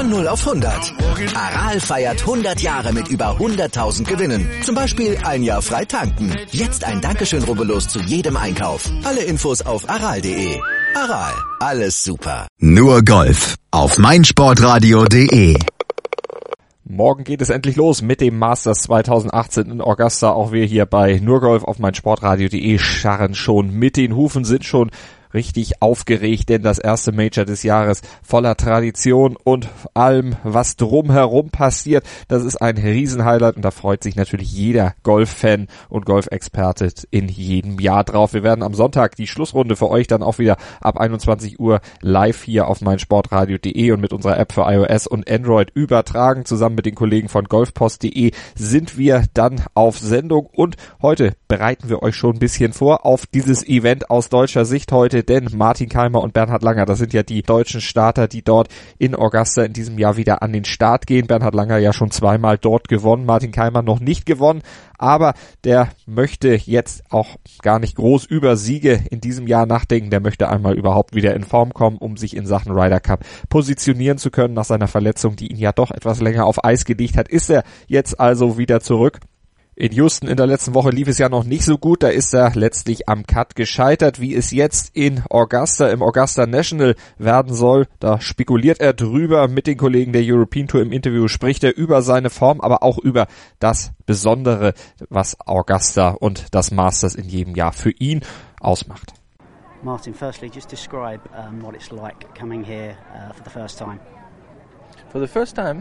Von 0 auf 100. Aral feiert 100 Jahre mit über 100.000 Gewinnen. Zum Beispiel ein Jahr frei tanken. Jetzt ein Dankeschön, rubbellos zu jedem Einkauf. Alle Infos auf aral.de. Aral, alles super. Nur Golf auf meinsportradio.de. Morgen geht es endlich los mit dem Masters 2018 in Augusta. Auch wir hier bei Nur Golf auf meinsportradio.de scharren schon mit den Hufen, sind schon richtig aufgeregt, denn das erste Major des Jahres voller Tradition und allem, was drumherum passiert, das ist ein Riesenhighlight und da freut sich natürlich jeder Golf-Fan und Golfexperte in jedem Jahr drauf. Wir werden am Sonntag die Schlussrunde für euch dann auch wieder ab 21 Uhr live hier auf meinsportradio.de und mit unserer App für iOS und Android übertragen. Zusammen mit den Kollegen von golfpost.de sind wir dann auf Sendung und heute bereiten wir euch schon ein bisschen vor auf dieses Event aus deutscher Sicht heute, denn Martin Kaymer und Bernhard Langer, das sind ja die deutschen Starter, die dort in Augusta in diesem Jahr wieder an den Start gehen. Bernhard Langer ja schon zweimal dort gewonnen, Martin Kaymer noch nicht gewonnen, aber der möchte jetzt auch gar nicht groß über Siege in diesem Jahr nachdenken. Der möchte einmal überhaupt wieder in Form kommen, um sich in Sachen Ryder Cup positionieren zu können. Nach seiner Verletzung, die ihn ja doch etwas länger auf Eis gelegt hat, ist er jetzt also wieder zurück. In Houston in der letzten Woche lief es ja noch nicht so gut, da ist er letztlich am Cut gescheitert. Wie es jetzt in Augusta, im Augusta National werden soll, da spekuliert er drüber mit den Kollegen der European Tour. Im Interview spricht er über seine Form, aber auch über das Besondere, was Augusta und das Masters in jedem Jahr für ihn ausmacht. Martin, firstly, just describe what it's like coming here for the first time. For the first time,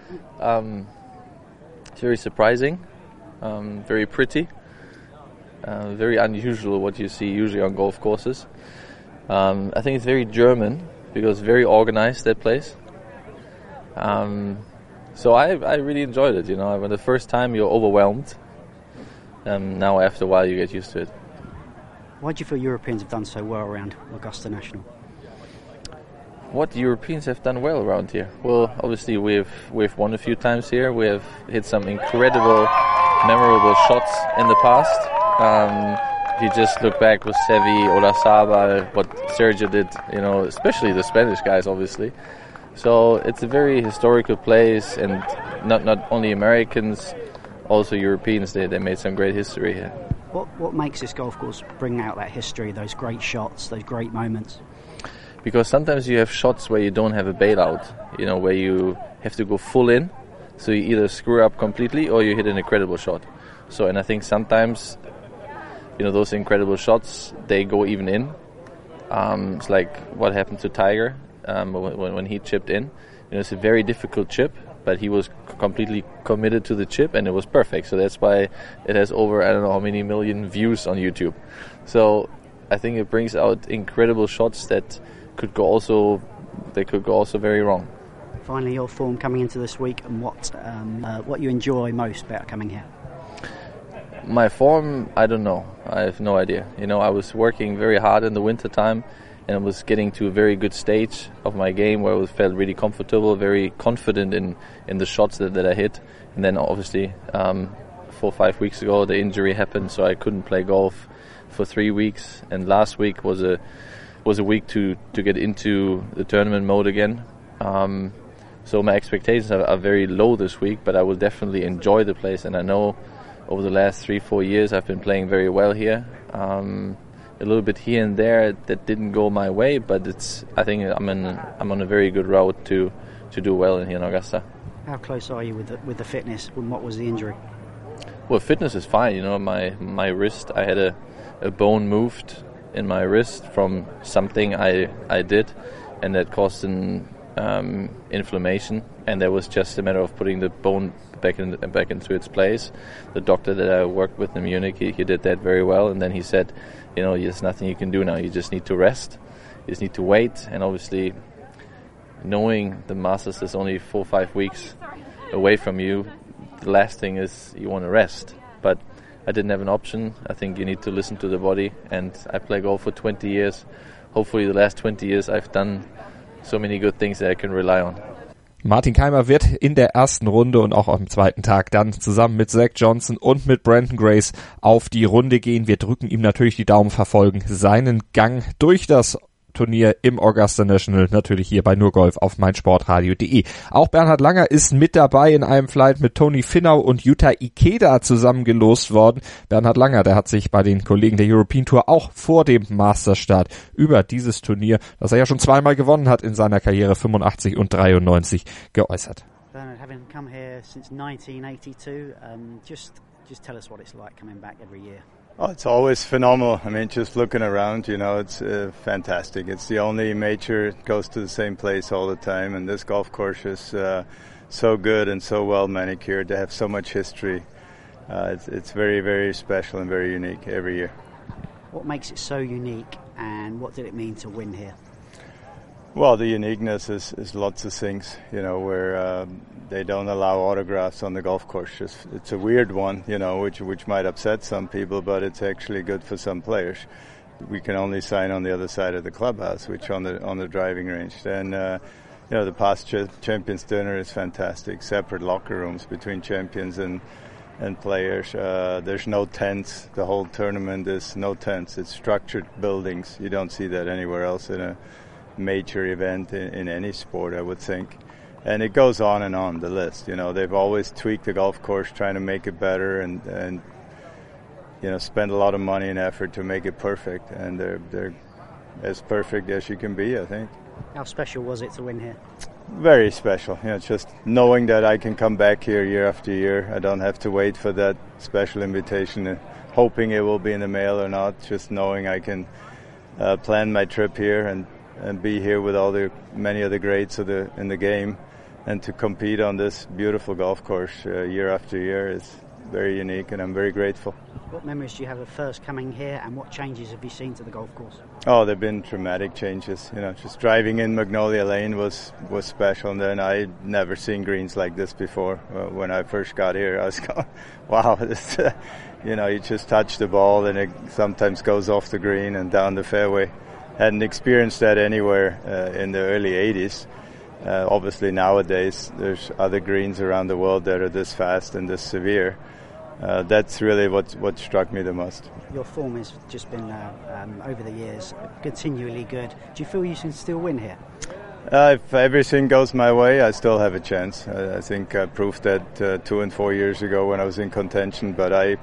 it's very surprising. Very pretty, very unusual what you see usually on golf courses. I think it's very German because it's very organized, that place. So I really enjoyed it, you know. When the first time you're overwhelmed, now after a while you get used to it. Why do you feel Europeans have done so well around Augusta National? What Europeans have done well around here? Well, obviously we've won a few times here. We have hit some incredible, memorable shots in the past. If you just look back with Sevi, Olazábal, what Sergio did, you know, especially the Spanish guys, obviously. So it's a very historical place, and not only Americans, also Europeans. They made some great history here. What makes this golf course bring out that history, those great shots, those great moments? Because sometimes you have shots where you don't have a bailout, you know, where you have to go full in. So you either screw up completely or you hit an incredible shot. So, and I think sometimes, you know, those incredible shots, they go even in. It's like what happened to Tiger when he chipped in. You know, it's a very difficult chip, but he was completely committed to the chip and it was perfect. So that's why it has over, I don't know how many million views on YouTube. So I think it brings out incredible shots that could go also very wrong. Finally, your form coming into this week and what you enjoy most about coming here? My form, I don't know. I have no idea. You know, I was working very hard in the winter time and I was getting to a very good stage of my game where I felt really comfortable, very confident in the shots that I hit. And then obviously 4 or 5 weeks ago the injury happened, so I couldn't play golf for 3 weeks. And last week was a week to get into the tournament mode again. So my expectations are very low this week, but I will definitely enjoy the place. And I know over the last 3-4 years I've been playing very well here. A little bit here and there that didn't go my way, but I think I'm on a very good route to do well here in Augusta. How close are you with the fitness? What was the injury? Well, fitness is fine. You know, my wrist, I had a bone moved in my wrist from something I did, and that caused an inflammation, and that was just a matter of putting the bone back into its place. The doctor that I worked with in Munich, he did that very well, and then he said, you know, there's nothing you can do now. You just need to rest. You just need to wait, and obviously, knowing the Masters is only 4 or 5 weeks away from you, the last thing is you want to rest. But I didn't have an option. I think you need to listen to the body, and I play golf for 20 years. Hopefully the last 20 years I've done so many good things that I can rely on. Martin Kaymer wird in der ersten Runde und auch am zweiten Tag dann zusammen mit Zach Johnson und mit Brandon Grace auf die Runde gehen. Wir drücken ihm natürlich die Daumen, verfolgen seinen Gang durch das Turnier im Augusta National, natürlich hier bei Nurgolf auf meinsportradio.de. Auch Bernhard Langer ist mit dabei in einem Flight mit Tony Finau und Yuta Ikeda zusammengelost worden. Bernhard Langer, der hat sich bei den Kollegen der European Tour auch vor dem Masterstart über dieses Turnier, das er ja schon zweimal gewonnen hat in seiner Karriere, 85 und 93, geäußert. Bernhard, having come here since 1982, just tell us what it's like coming back every year. Oh, it's always phenomenal. I mean, just looking around, it's fantastic. It's the only major that goes to the same place all the time, and this golf course is so good and so well manicured. They have so much history. It's very, very special and very unique every year. What makes it so unique, and what did it mean to win here? Well, the uniqueness is lots of things, where they don't allow autographs on the golf course. It's a weird one, which might upset some people, but it's actually good for some players. We can only sign on the other side of the clubhouse, which on the driving range. Then, the past champions dinner is fantastic. Separate locker rooms between champions and players. There's no tents. The whole tournament is no tents. It's structured buildings. You don't see that anywhere else in a major event in any sport, I would think. And it goes on and on, the list. They've always tweaked the golf course, trying to make it better and spend a lot of money and effort to make it perfect. And they're as perfect as you can be, I think. How special was it to win here? Very special. Just knowing that I can come back here year after year. I don't have to wait for that special invitation, hoping it will be in the mail or not. Just knowing I can plan my trip here and be here with many of the greats in the game, and to compete on this beautiful golf course year after year is very unique, and I'm very grateful. What memories do you have of first coming here, and what changes have you seen to the golf course? Oh, there have been dramatic changes. Just driving in Magnolia Lane was special, and then I'd never seen greens like this before. When I first got here, I was going, wow, this, you just touch the ball and it sometimes goes off the green and down the fairway. Hadn't experienced that anywhere in the early 80s. Obviously nowadays there's other greens around the world that are this fast and this severe. That's really what struck me the most. Your form has just been, over the years, continually good. Do you feel you can still win here? If everything goes my way, I still have a chance. I think I proved that 2 and 4 years ago when I was in contention, but I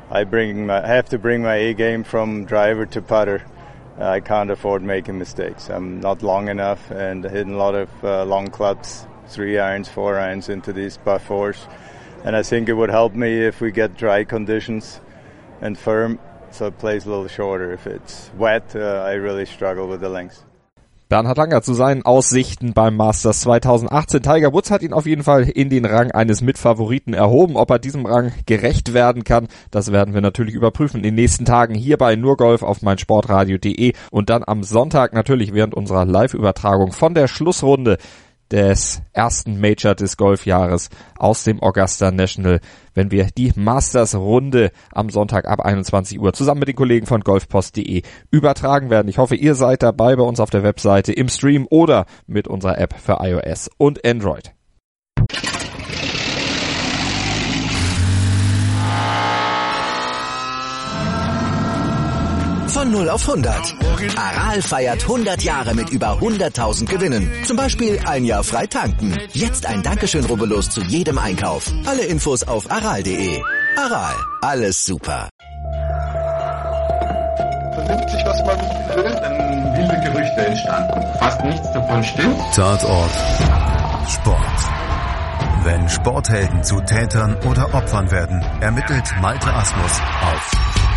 have to bring my A game from driver to putter. I can't afford making mistakes. I'm not long enough and hitting a lot of long clubs, 3 irons, 4 irons into these par fours. And I think it would help me if we get dry conditions and firm, so it plays a little shorter. If it's wet, I really struggle with the length. Bernhard Langer zu seinen Aussichten beim Masters 2018. Tiger Woods hat ihn auf jeden Fall in den Rang eines Mitfavoriten erhoben. Ob er diesem Rang gerecht werden kann, das werden wir natürlich überprüfen in den nächsten Tagen hier bei Nurgolf auf meinsportradio.de und dann am Sonntag natürlich während unserer Live-Übertragung von der Schlussrunde des ersten Major des Golfjahres aus dem Augusta National, wenn wir die Masters-Runde am Sonntag ab 21 Uhr zusammen mit den Kollegen von golfpost.de übertragen werden. Ich hoffe, ihr seid dabei bei uns auf der Webseite, im Stream oder mit unserer App für iOS und Android. Von 0 auf 100. Aral feiert 100 Jahre mit über 100.000 Gewinnen. Zum Beispiel ein Jahr frei tanken. Jetzt ein Dankeschön, rubbellos zu jedem Einkauf. Alle Infos auf aral.de. Aral, alles super. Vernimmt sich, was man will, dann wilde Gerüchte entstanden. Fast nichts davon stimmt. Tatort Sport. Wenn Sporthelden zu Tätern oder Opfern werden, ermittelt Malte Asmus auf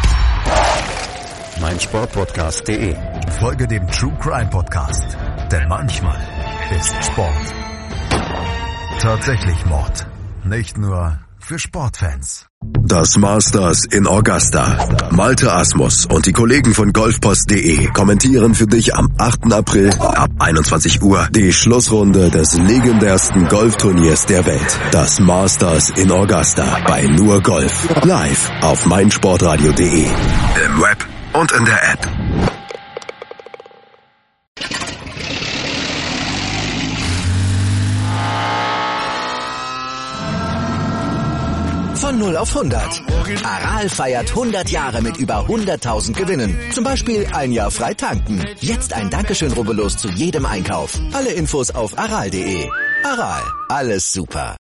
meinsportpodcast.de. Folge dem True Crime Podcast, denn manchmal ist Sport tatsächlich Mord. Nicht nur für Sportfans. Das Masters in Augusta. Malte Asmus und die Kollegen von golfpost.de kommentieren für dich am 8. April ab 21 Uhr die Schlussrunde des legendärsten Golfturniers der Welt. Das Masters in Augusta bei Nur Golf. Live auf meinsportradio.de. Im Web und in der App. Von 0 auf 100. Aral feiert 100 Jahre mit über 100.000 Gewinnen. Zum Beispiel ein Jahr frei tanken. Jetzt ein Dankeschön, rubbellos zu jedem Einkauf. Alle Infos auf aral.de. Aral, alles super.